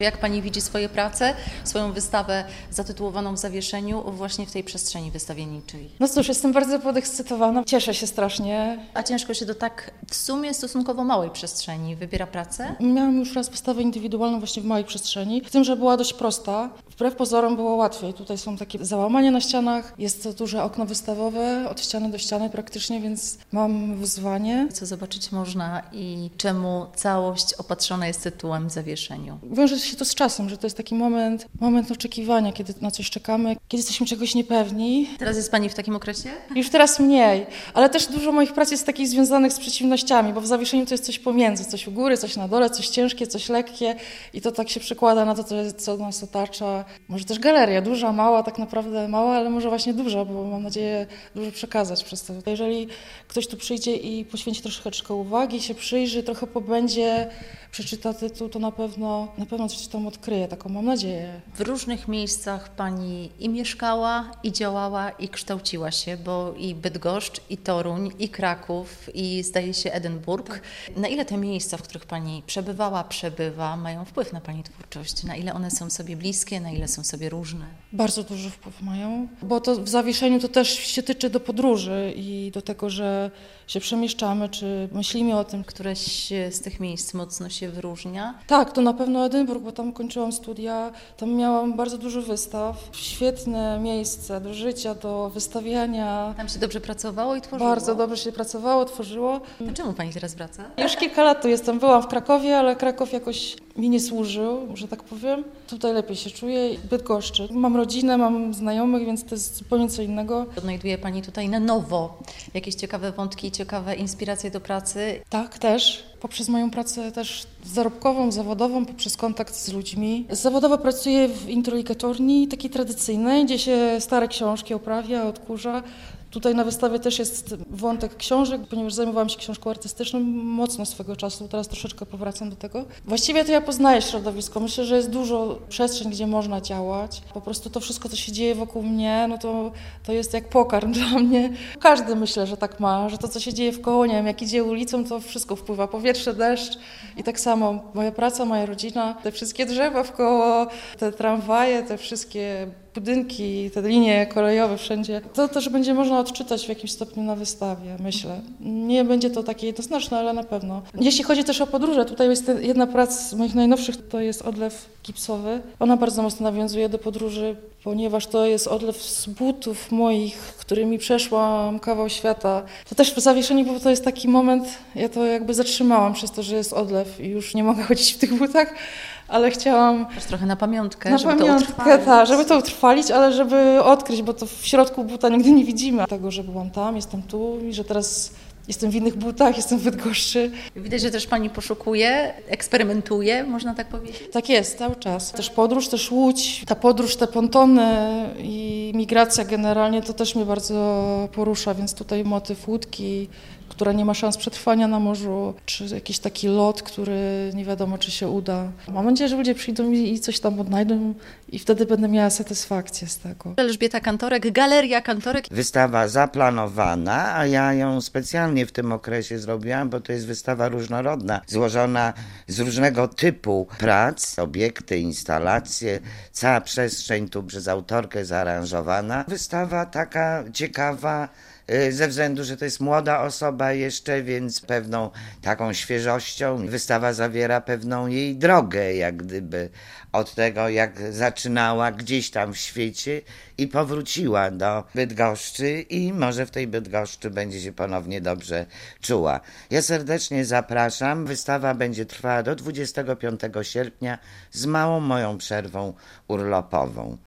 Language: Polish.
Jak Pani widzi swoje prace, swoją wystawę zatytułowaną W zawieszeniu właśnie w tej przestrzeni wystawienniczej? No cóż, jestem bardzo podekscytowana, cieszę się strasznie. A ciężko się do tak w sumie stosunkowo małej przestrzeni wybiera pracę? Miałam już raz wystawę indywidualną właśnie w małej przestrzeni, w tym, że była dość prosta. Wbrew pozorom było łatwiej. Tutaj są takie załamania na ścianach, jest to duże okno wystawowe, od ściany do ściany praktycznie, więc mam wyzwanie. Co zobaczyć można i czemu całość opatrzona jest tytułem W zawieszeniu? Wiąże się to z czasem, że to jest taki moment oczekiwania, kiedy na coś czekamy, kiedy jesteśmy czegoś niepewni. Teraz jest Pani w takim okresie? Już teraz mniej, ale też dużo moich prac jest takich związanych z przeciwnościami, bo w zawieszeniu to jest coś pomiędzy, coś u góry, coś na dole, coś ciężkie, coś lekkie i to tak się przekłada na to, co nas otacza. Może też galeria, duża, mała, tak naprawdę mała, ale może właśnie duża, bo mam nadzieję dużo przekazać przez to. Jeżeli ktoś tu przyjdzie i poświęci troszeczkę uwagi, się przyjrzy, trochę pobędzie, przeczyta tytuł, to na pewno coś tam odkryje, taką mam nadzieję. W różnych miejscach Pani i mieszkała, i działała, i kształciła się, bo i Bydgoszcz, i Toruń, i Kraków, i zdaje się Edynburg. Tak. Na ile te miejsca, w których Pani przebywa, mają wpływ na Pani twórczość? Na ile one są sobie bliskie, na ile są sobie różne? Bardzo duży wpływ mają, bo to w zawieszeniu to też się tyczy do podróży i do tego, że się przemieszczamy, czy myślimy o tym. Któreś z tych miejsc mocno się wyróżnia? Tak, to na pewno Edynburg, bo tam kończyłam studia, tam miałam bardzo dużo wystaw. Świetne miejsce do życia, do wystawiania. Tam się dobrze pracowało i tworzyło? Bardzo dobrze się pracowało, tworzyło. A czemu Pani teraz wraca? Już kilka lat tu jestem, byłam w Krakowie, ale Kraków jakoś mi nie służył, że tak powiem. Tutaj lepiej się czuję, w Bydgoszczy. Mam rodzinę, mam znajomych, więc to jest zupełnie co innego. Odnajduje Pani tutaj na nowo jakieś ciekawe wątki, ciekawe inspiracje do pracy? Tak, też. Poprzez moją pracę też zarobkową, zawodową, poprzez kontakt z ludźmi. Zawodowo pracuję w introligatorni, takiej tradycyjnej, gdzie się stare książki oprawia, odkurza. Tutaj na wystawie też jest wątek książek, ponieważ zajmowałam się książką artystyczną mocno swego czasu, teraz troszeczkę powracam do tego. Właściwie to ja poznaję środowisko, myślę, że jest dużo przestrzeń, gdzie można działać. Po prostu to wszystko, co się dzieje wokół mnie, no to jest jak pokarm dla mnie. Każdy myślę, że tak ma, że to, co się dzieje wkoło, nie wiem, jak idzie ulicą, to wszystko wpływa. Powietrze, deszcz i tak samo moja praca, moja rodzina, te wszystkie drzewa wkoło, te tramwaje, te wszystkie budynki, te linie kolejowe wszędzie, to też będzie można odczytać w jakimś stopniu na wystawie, myślę. Nie będzie to takie jednoznaczne, ale na pewno. Jeśli chodzi też o podróże, tutaj jest jedna praca z moich najnowszych, to jest odlew gipsowy. Ona bardzo mocno nawiązuje do podróży, ponieważ to jest odlew z butów moich, którymi przeszłam kawał świata. To też w zawieszeniu, bo to jest taki moment, ja to jakby zatrzymałam przez to, że jest odlew i już nie mogę chodzić w tych butach, ale chciałam... Też trochę na pamiątkę, żeby to utrwalić, ale żeby odkryć, bo to w środku buta nigdy nie widzimy. Tego, że byłam tam, jestem tu i że teraz jestem w innych butach, jestem w Bydgoszczy. Widać, że też Pani poszukuje, eksperymentuje, można tak powiedzieć? Tak jest, cały czas. Też podróż, też Łódź, ta podróż, te pontony i migracja generalnie, to też mnie bardzo porusza, więc tutaj motyw łódki, która nie ma szans przetrwania na morzu, czy jakiś taki lot, który nie wiadomo, czy się uda. Mam nadzieję, że ludzie przyjdą i coś tam odnajdą i wtedy będę miała satysfakcję z tego. Elżbieta Kantorek, Galeria Kantorek. Wystawa zaplanowana, a ja ją specjalnie w tym okresie zrobiłam, bo to jest wystawa różnorodna, złożona z różnego typu prac, obiekty, instalacje, cała przestrzeń tu przez autorkę zaaranżowana. Wystawa taka ciekawa, ze względu, że to jest młoda osoba jeszcze, więc pewną taką świeżością. Wystawa zawiera pewną jej drogę, jak gdyby od tego, jak zaczynała gdzieś tam w świecie i powróciła do Bydgoszczy i może w tej Bydgoszczy będzie się ponownie dobrze czuła. Ja serdecznie zapraszam. Wystawa będzie trwała do 25 sierpnia z małą moją przerwą urlopową.